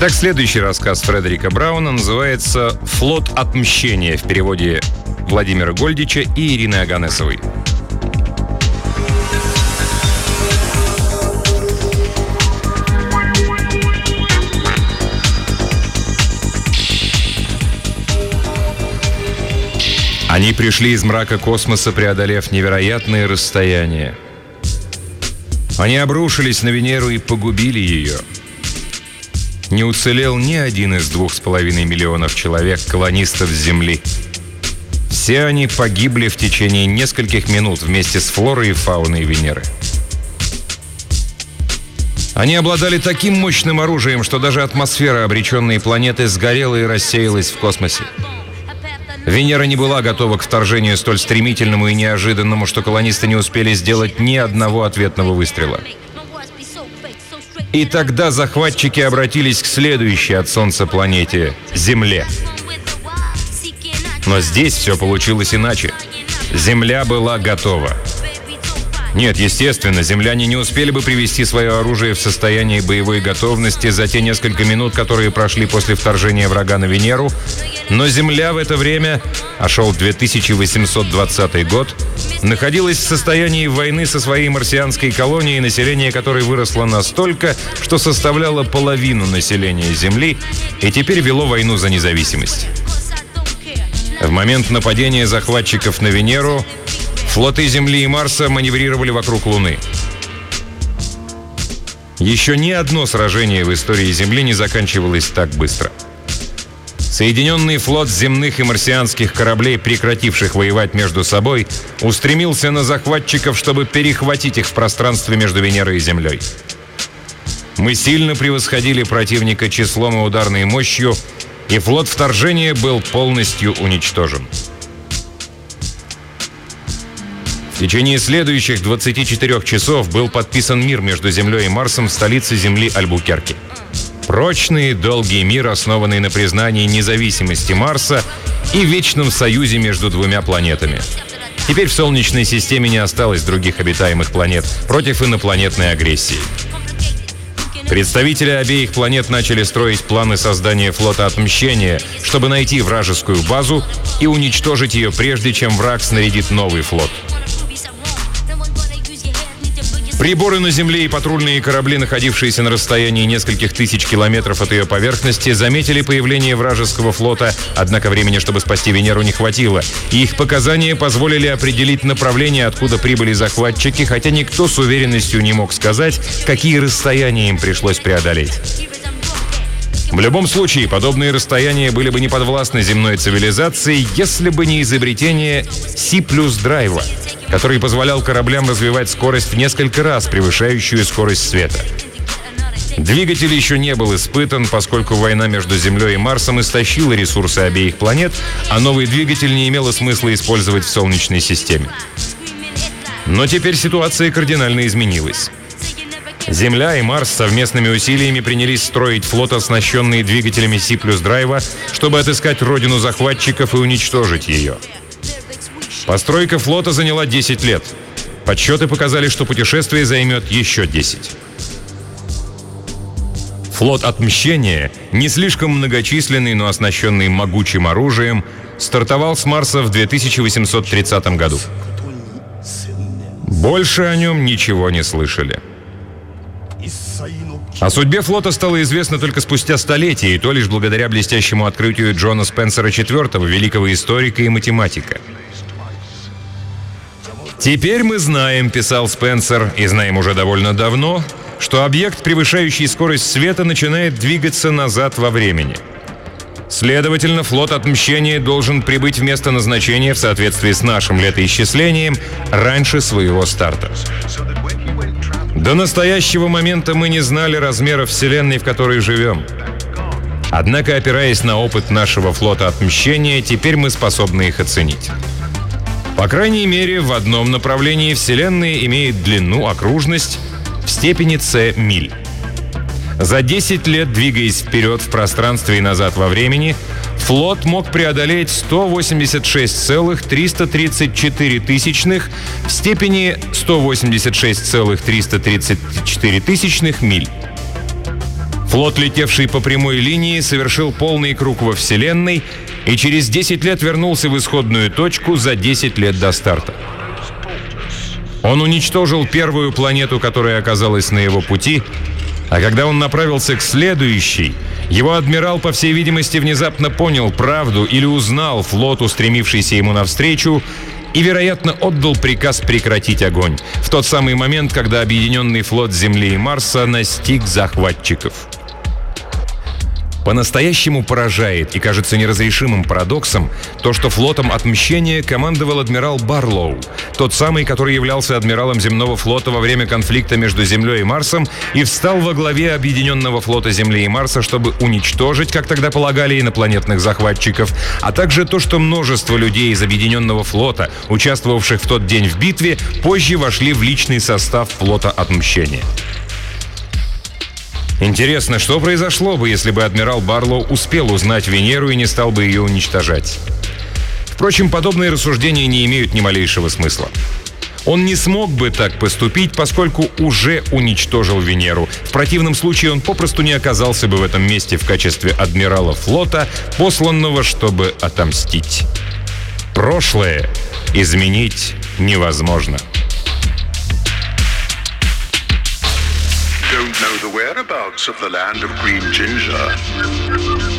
Итак, следующий рассказ Фредерика Брауна называется «Флот отмщения» в переводе Владимира Гольдича и Ирины Оганесовой. Они пришли из мрака космоса, преодолев невероятные расстояния. Они обрушились на Венеру и погубили ее. Не уцелел ни один из 2,5 миллионов человек, колонистов Земли. Все они погибли в течение нескольких минут вместе с флорой и фауной Венеры. Они обладали таким мощным оружием, что даже атмосфера обреченной планеты сгорела и рассеялась в космосе. Венера не была готова к вторжению столь стремительному и неожиданному, что колонисты не успели сделать ни одного ответного выстрела. И тогда захватчики обратились к следующей от Солнца планете – Земле. Но здесь все получилось иначе. Земля была готова. Нет, естественно, земляне не успели бы привести свое оружие в состояние боевой готовности за те несколько минут, которые прошли после вторжения врага на Венеру, но Земля в это время, а шел 2820 год, находилась в состоянии войны со своей марсианской колонией, население которой выросло настолько, что составляло половину населения Земли и теперь вело войну за независимость. В момент нападения захватчиков на Венеру флоты Земли и Марса маневрировали вокруг Луны. Еще ни одно сражение в истории Земли не заканчивалось так быстро. Соединенный флот земных и марсианских кораблей, прекративших воевать между собой, устремился на захватчиков, чтобы перехватить их в пространстве между Венерой и Землей. Мы сильно превосходили противника числом и ударной мощью, и флот вторжения был полностью уничтожен. В течение следующих 24 часов был подписан мир между Землей и Марсом в столице Земли Альбукерке. Прочный и долгий мир, основанный на признании независимости Марса и вечном союзе между двумя планетами. Теперь в Солнечной системе не осталось других обитаемых планет против инопланетной агрессии. Представители обеих планет начали строить планы создания флота отмщения, чтобы найти вражескую базу и уничтожить ее, прежде чем враг снарядит новый флот. Приборы на Земле и патрульные корабли, находившиеся на расстоянии нескольких тысяч километров от ее поверхности, заметили появление вражеского флота, однако времени, чтобы спасти Венеру, не хватило. И их показания позволили определить направление, откуда прибыли захватчики, хотя никто с уверенностью не мог сказать, какие расстояния им пришлось преодолеть. В любом случае, подобные расстояния были бы не подвластны земной цивилизации, если бы не изобретение C+-драйва, который позволял кораблям развивать скорость в несколько раз превышающую скорость света. Двигатель еще не был испытан, поскольку война между Землей и Марсом истощила ресурсы обеих планет, а новый двигатель не имело смысла использовать в Солнечной системе. Но теперь ситуация кардинально изменилась. Земля и Марс совместными усилиями принялись строить флот, оснащенный двигателями C+-драйва, чтобы отыскать родину захватчиков и уничтожить ее. Постройка флота заняла 10 лет. Подсчеты показали, что путешествие займет еще 10. Флот отмщения, не слишком многочисленный, но оснащенный могучим оружием, стартовал с Марса в 2830 году. Больше о нем ничего не слышали. О судьбе флота стало известно только спустя столетия, и то лишь благодаря блестящему открытию Джона Спенсера IV, великого историка и математика. «Теперь мы знаем, — писал Спенсер, — и знаем уже довольно давно, что объект, превышающий скорость света, начинает двигаться назад во времени. Следовательно, флот отмщения должен прибыть в место назначения в соответствии с нашим летоисчислением раньше своего старта. До настоящего момента мы не знали размеров Вселенной, в которой живем. Однако, опираясь на опыт нашего флота отмщения, теперь мы способны их оценить. По крайней мере, в одном направлении Вселенная имеет длину, окружность в степени c миль. За 10 лет, двигаясь вперед в пространстве и назад во времени, флот мог преодолеть 186,334 тысячных в степени 186,334 тысячных миль. Флот, летевший по прямой линии, совершил полный круг во Вселенной и через 10 лет вернулся в исходную точку за 10 лет до старта. Он уничтожил первую планету, которая оказалась на его пути, а когда он направился к следующей, его адмирал, по всей видимости, внезапно понял правду или узнал флот, устремившийся ему навстречу, и, вероятно, отдал приказ прекратить огонь в тот самый момент, когда объединенный флот Земли и Марса настиг захватчиков. По-настоящему поражает и кажется неразрешимым парадоксом то, что флотом отмщения командовал адмирал Барлоу, тот самый, который являлся адмиралом земного флота во время конфликта между Землей и Марсом и встал во главе объединенного флота Земли и Марса, чтобы уничтожить, как тогда полагали, инопланетных захватчиков, а также то, что множество людей из объединенного флота, участвовавших в тот день в битве, позже вошли в личный состав флота отмщения. Интересно, что произошло бы, если бы адмирал Барлоу успел узнать Венеру и не стал бы ее уничтожать? Впрочем, подобные рассуждения не имеют ни малейшего смысла. Он не смог бы так поступить, поскольку уже уничтожил Венеру. В противном случае он попросту не оказался бы в этом месте в качестве адмирала флота, посланного, чтобы отомстить. Прошлое изменить невозможно. Don't know the whereabouts of the land of green ginger.